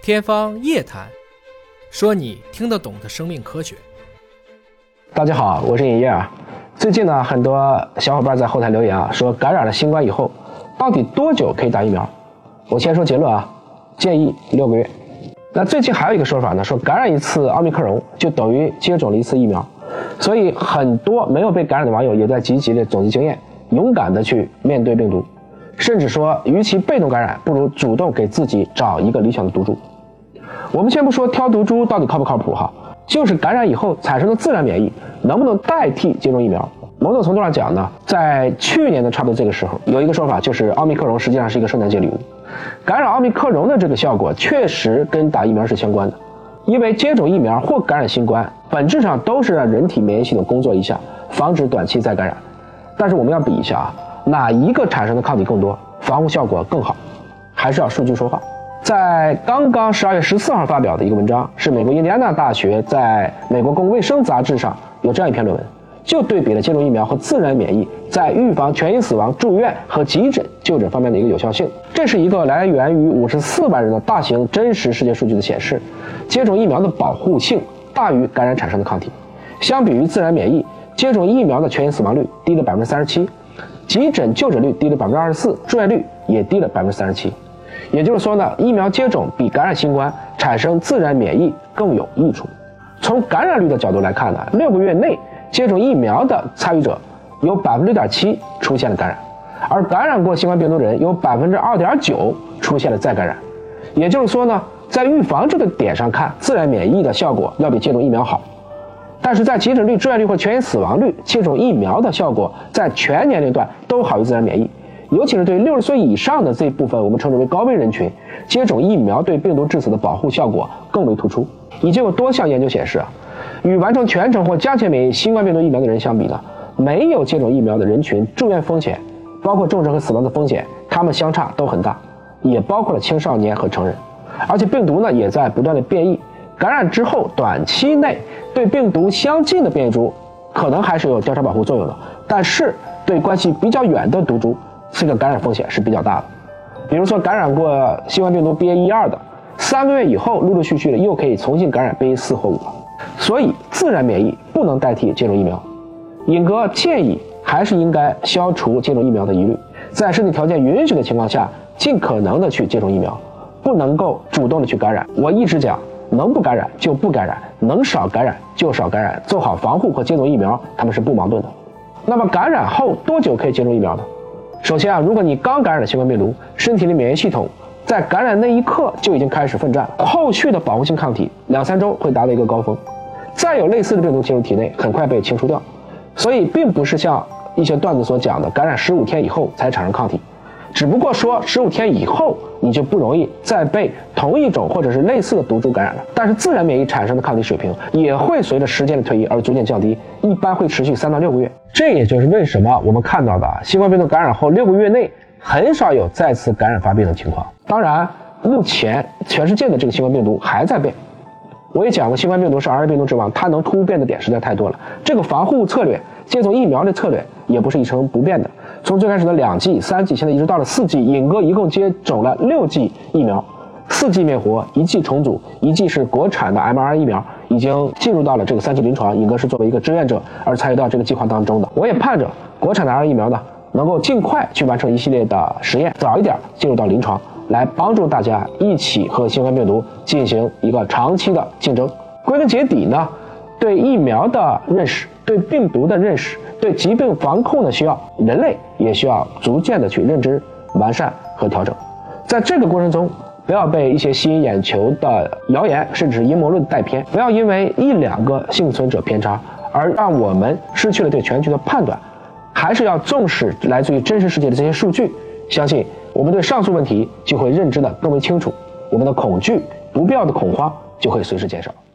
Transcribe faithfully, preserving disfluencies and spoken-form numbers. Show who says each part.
Speaker 1: 天方夜谭，说你听得懂的生命科学。
Speaker 2: 大家好，我是尹烨啊。最近呢，很多小伙伴在后台留言啊，说感染了新冠以后，到底多久可以打疫苗？我先说结论啊，建议六个月。那最近还有一个说法呢，说感染一次奥密克戎就等于接种了一次疫苗，所以很多没有被感染的网友也在积极的总结经验，勇敢的去面对病毒，甚至说，与其被动感染，不如主动给自己找一个理想的毒株。我们先不说挑毒株到底靠不靠谱哈，就是感染以后产生的自然免疫能不能代替接种疫苗？某种程度上讲呢，在去年的差不多这个时候，有一个说法就是奥密克戎实际上是一个圣诞节礼物。感染奥密克戎的这个效果确实跟打疫苗是相关的，因为接种疫苗或感染新冠本质上都是让人体免疫系统工作一下，防止短期再感染。但是我们要比一下啊，哪一个产生的抗体更多，防护效果更好，还是要数据说话。在刚刚十二月十四号发表的一个文章，是美国印第安纳大学在美国公共卫生杂志上有这样一篇论文，就对比了接种疫苗和自然免疫在预防全因死亡、住院和急诊就诊方面的一个有效性。这是一个来源于五十四万人的大型真实世界数据的显示，接种疫苗的保护性大于感染产生的抗体。相比于自然免疫，接种疫苗的全因死亡率低了 百分之三十七， 急诊就诊率低了 百分之二十四， 住院率也低了 百分之三十七。也就是说呢，疫苗接种比感染新冠产生自然免疫更有益处。从感染率的角度来看呢，六个月内接种疫苗的参与者有 百分之六点七 出现了感染，而感染过新冠病毒的人有 百分之二点九 出现了再感染。也就是说呢，在预防这个点上看，自然免疫的效果要比接种疫苗好。但是在急诊率、住院率或全因死亡率，接种疫苗的效果在全年龄段都好于自然免疫。尤其是对六十岁以上的这一部分我们称之为高危人群，接种疫苗对病毒致死的保护效果更为突出。已经有多项研究显示啊，与完成全程或加强免疫新冠病毒疫苗的人相比呢，没有接种疫苗的人群住院风险，包括重症和死亡的风险，他们相差都很大，也包括了青少年和成人。而且病毒呢也在不断的变异，感染之后短期内对病毒相近的变异株可能还是有交叉保护作用的，但是对关系比较远的毒株，这个感染风险是比较大的。比如说感染过新冠病毒 B A 一 二的，三个月以后陆陆续续的又可以重新感染 B A 四 或五了。所以自然免疫不能代替接种疫苗。尹哥建议还是应该消除接种疫苗的疑虑，在身体条件允许的情况下，尽可能的去接种疫苗，不能够主动的去感染。我一直讲，能不感染就不感染，能少感染就少感染，做好防护和接种疫苗，它们是不矛盾的。那么感染后多久可以接种疫苗呢？首先啊，如果你刚感染了新冠病毒，身体的免疫系统在感染那一刻就已经开始奋战，后续的保护性抗体两三周会达到一个高峰，再有类似的病毒进入体内，很快被清除掉。所以并不是像一些段子所讲的感染十五天以后才产生抗体，只不过说十五天以后你就不容易再被同一种或者是类似的毒株感染了。但是自然免疫产生的抗体水平也会随着时间的推移而逐渐降低，一般会持续三到六个月。这也就是为什么我们看到的新冠病毒感染后六个月内很少有再次感染发病的情况。当然目前全世界的这个新冠病毒还在变，我也讲过，新冠病毒是 R N A 病毒之王，它能突变的点实在太多了。这个防护策略，接种疫苗的策略也不是一成不变的。从最开始的两剂、三剂，现在一直到了四剂，尹哥一共接种了六剂疫苗，四剂灭活，一剂重组，一剂是国产的 M R N A 疫苗，已经进入到了这个三期临床。尹哥是作为一个志愿者而参与到这个计划当中的。我也盼着国产的 R N A 疫苗呢，能够尽快去完成一系列的实验，早一点进入到临床，来帮助大家一起和新冠病毒进行一个长期的竞争。归根结底呢，对疫苗的认识，对病毒的认识，对疾病防控的需要，人类也需要逐渐的去认知、完善和调整。在这个过程中，不要被一些吸引眼球的谣言甚至是阴谋论带偏，不要因为一两个幸存者偏差而让我们失去了对全局的判断，还是要重视来自于真实世界的这些数据。相信我们对上述问题就会认知的更为清楚，我们的恐惧、不必要的恐慌就会随之减少。